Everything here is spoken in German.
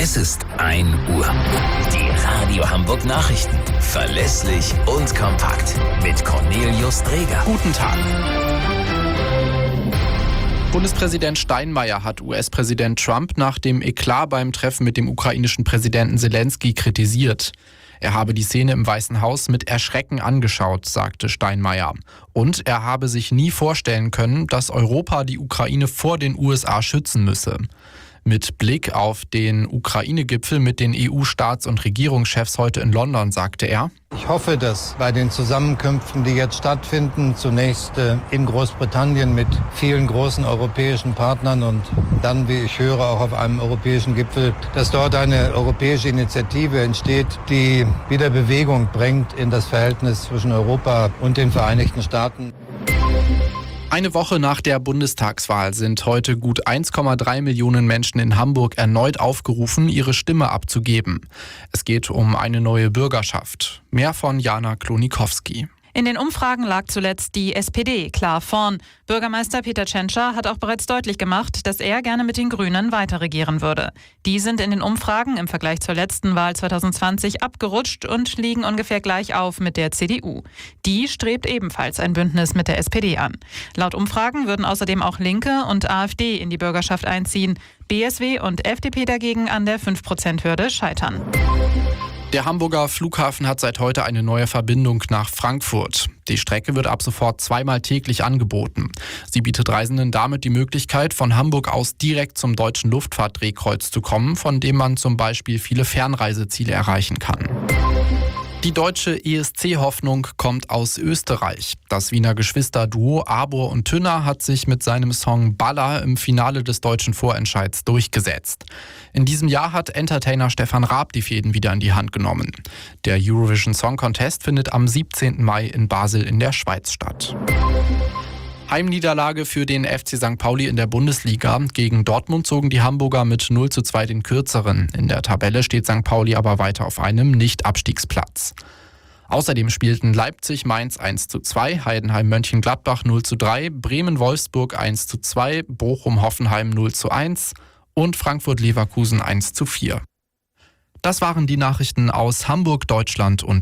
Es ist 1 Uhr. Die Radio Hamburg Nachrichten. Verlässlich und kompakt. Mit Cornelius Dreger. Guten Tag. Bundespräsident Steinmeier hat US-Präsident Trump nach dem Eklat beim Treffen mit dem ukrainischen Präsidenten Selenskyj kritisiert. Er habe die Szene im Weißen Haus mit Erschrecken angeschaut, sagte Steinmeier. Und er habe sich nie vorstellen können, dass Europa die Ukraine vor den USA schützen müsse. Mit Blick auf den Ukraine-Gipfel mit den EU-Staats- und Regierungschefs heute in London sagte er: Ich hoffe, dass bei den Zusammenkünften, die jetzt stattfinden, zunächst in Großbritannien mit vielen großen europäischen Partnern und dann, wie ich höre, auch auf einem europäischen Gipfel, dass dort eine europäische Initiative entsteht, die wieder Bewegung bringt in das Verhältnis zwischen Europa und den Vereinigten Staaten. Eine Woche nach der Bundestagswahl sind heute gut 1,3 Millionen Menschen in Hamburg erneut aufgerufen, ihre Stimme abzugeben. Es geht um eine neue Bürgerschaft. Mehr von Jana Klonikowski. In den Umfragen lag zuletzt die SPD klar vorn. Bürgermeister Peter Tschentscher hat auch bereits deutlich gemacht, dass er gerne mit den Grünen weiter regieren würde. Die sind in den Umfragen im Vergleich zur letzten Wahl 2020 abgerutscht und liegen ungefähr gleich auf mit der CDU. Die strebt ebenfalls ein Bündnis mit der SPD an. Laut Umfragen würden außerdem auch Linke und AfD in die Bürgerschaft einziehen. BSW und FDP dagegen an der 5%-Hürde scheitern. Der Hamburger Flughafen hat seit heute eine neue Verbindung nach Frankfurt. Die Strecke wird ab sofort zweimal täglich angeboten. Sie bietet Reisenden damit die Möglichkeit, von Hamburg aus direkt zum Deutschen Luftfahrtdrehkreuz zu kommen, von dem man zum Beispiel viele Fernreiseziele erreichen kann. Die deutsche ESC-Hoffnung kommt aus Österreich. Das Wiener Geschwisterduo Arbor und Tünner hat sich mit seinem Song Baller im Finale des deutschen Vorentscheids durchgesetzt. In diesem Jahr hat Entertainer Stefan Raab die Fäden wieder in die Hand genommen. Der Eurovision Song Contest findet am 17. Mai in Basel in der Schweiz statt. Heimniederlage für den FC St. Pauli in der Bundesliga. Gegen Dortmund zogen die Hamburger mit 0:2 den Kürzeren. In der Tabelle steht St. Pauli aber weiter auf einem Nicht-Abstiegsplatz. Außerdem spielten Leipzig-Mainz 1:2, Heidenheim-Mönchengladbach 0:3, Bremen-Wolfsburg 1:2, Bochum-Hoffenheim 0:1 und Frankfurt-Leverkusen 1:4. Das waren die Nachrichten aus Hamburg, Deutschland und